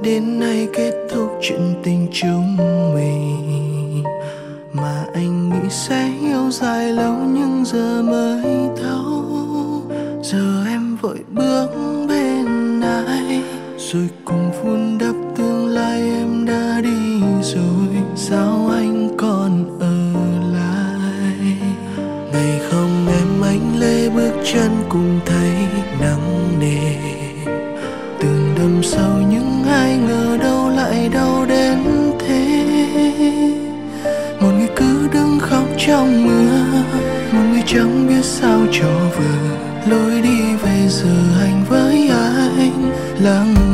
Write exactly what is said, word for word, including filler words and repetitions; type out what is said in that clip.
đến nay kết thúc chuyện tình chúng mình. Mà anh nghĩ sẽ yêu dài lâu nhưng giờ mới thấu. Giờ em vội bước bên ai, rồi cùng vun đắp tương lai em đã đi rồi. Sao anh còn ở lại? Ngày không em anh lê bước chân cùng thấy nắng nề. Từng đêm sâu nhưng ai ngờ đâu lại đau đến thế. Một người cứ đứng khóc trong mưa, một người chẳng biết sao cho vừa. Lối đi về giờ anh với anh lặng